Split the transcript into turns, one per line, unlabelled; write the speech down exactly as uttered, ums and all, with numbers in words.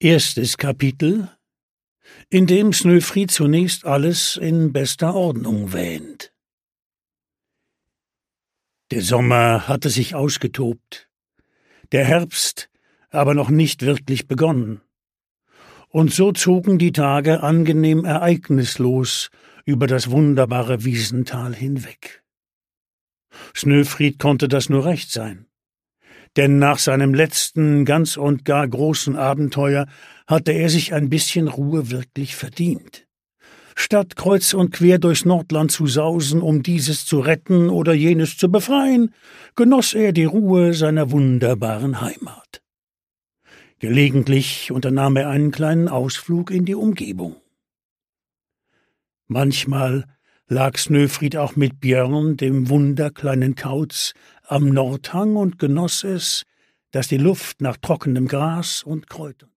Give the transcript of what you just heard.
Erstes Kapitel, in dem Snøfrid zunächst alles in bester Ordnung wähnt. Der Sommer hatte sich ausgetobt, der Herbst aber noch nicht wirklich begonnen. Und so zogen die Tage angenehm ereignislos über das wunderbare Wiesental hinweg. Snøfrid konnte das nur recht sein. Denn nach seinem letzten, ganz und gar großen Abenteuer hatte er sich ein bisschen Ruhe wirklich verdient. Statt kreuz und quer durchs Nordland zu sausen, um dieses zu retten oder jenes zu befreien, genoss er die Ruhe seiner wunderbaren Heimat. Gelegentlich unternahm er einen kleinen Ausflug in die Umgebung. Manchmal lag Snøfrid auch mit Björn, dem wunderkleinen Kauz, am Nordhang und genoss es, dass die Luft nach trockenem Gras und Kräutern